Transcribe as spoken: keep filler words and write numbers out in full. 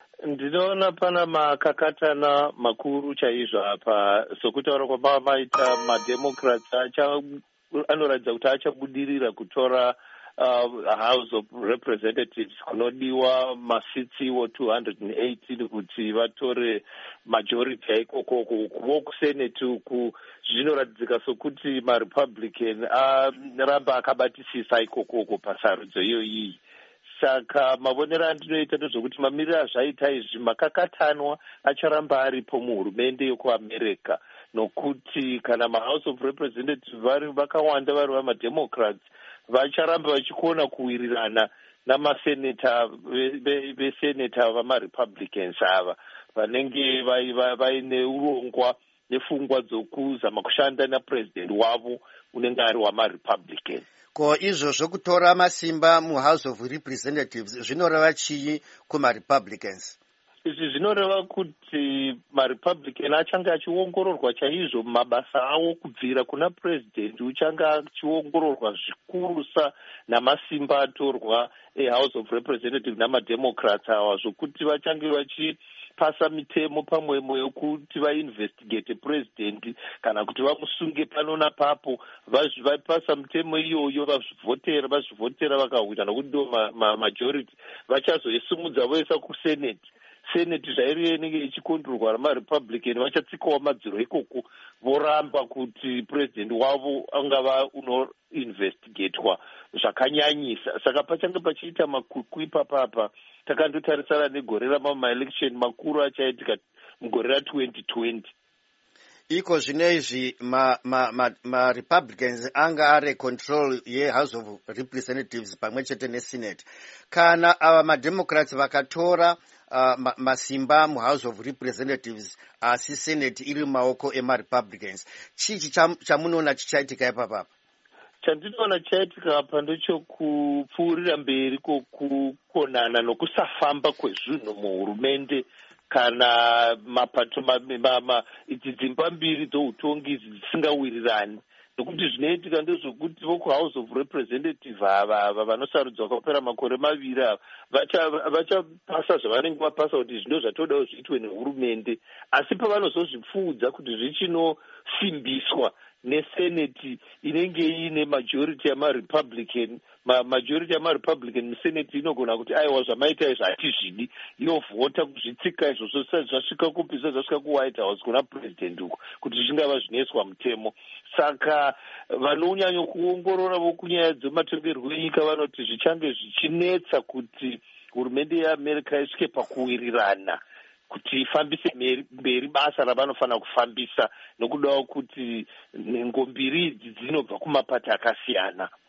Ndinoona pana makakatana makuru chaizvo apa, sokutaura kwamba maita mademocrats anoratidza kuti achabudirira kutora uh, House of Representatives kunodiwa masitsi iwo two hundred eighteen kuti vatore majority aikokoko. Kuvo kusenate uku zvinoratidzika sokuti maRepublican aramba akabatisisa ikokoko pasarudzo iyo iyi. Saka mavonero andinoita ndezvokuti mamiriro azvaita izvi makakatanwa acharamba aripo muhurumende yokuAmerica, nokuti kana maHouse of Representatives vari vakawanda vari vamademocrats vacharamba vachikona kuwirirana namaseneta veseneta vamaRepublicans ava vanenge vaine urongwa nefungwa dzokuzama kushanda napresident wavo unenge ari wamaRepublican. Ko izvozvo kutora masimba muHouse of Representatives zvinoreva chii kumaRepublicans? Izvi zvinoreva kuti maRepublican achange achiongororwa chaizvo mumabasa avo kubvira kuna president uchange achiongororwa zvikurusa namasimba atorwa eHouse of Representatives namademocrats awa, zvokuti vachange vachi pasa mitemo pamwemo yokuti vainvestigate president kana kuti vamusunge pano napapo. Vapasa mitemo iyoyo vazvivhotera vazvivhotera vakahwina nokuti ndo majority vachazoisumudza voisa kusenate. Senate zvairiyo inenge ichikondorwa namaRepublican vachatsikawo madziro ikoko voramba kuti president wavo angava unoinvestigatwa zvakanyanyisa. Saka pachange pachiita makwikwi papapa. Takandotarisana negore ramamaelection makuru achaitika mugore ratwenty twenty. Iko zvino izvi maRepublicans ma, ma anga are control yeHouse of Representatives pamwe chete neSenate. Kana ava mademocrats vakatora uh, ma, masimba muHouse of Representatives asi Senate iri maoko emaRepublicans, chichi chamunoona chichaitika ipapapa? Chandinoona chaitika apa ndechokupfuurira mberi kokukonana nokusafamba kwezvinhu muhurumende kana mapato idzi dzimba mbiri dzoutongi idzi dzisingawirirani. Nokuti zvinoitika ndezvokuti vokuHouse of Representatives ava ava vanosarudzwa kwapera makore maviri ava vachapasa zvavanenge vapasa kuti zvino zvatodawo zviitwe nehurumende, asi pavanozozvipfuudza kuti zvichinosimbiswa neseneti inenge ine majority yamaRepublican, majority yamaRepublican museneti inogona kuti aiwa zvamaita izvo hatizvidi, yovhota kuzvitsika izvozvo zvasvika kupisa zvasvika kuWhite House kuna president uko kuti zvingava zvinoiswa mutemo. Saka vanonyanya kuongorora vokunyaya dzematongerwo enyika vanoti zvichange zvichinetsa kuti hurumende yeAmerica isvike pakuwirirana kuti ifambise mberi basa ravanofanira kufambisa, nokudawo kuti nhengo mbiri idzi dzinobva kumapato akasiyana.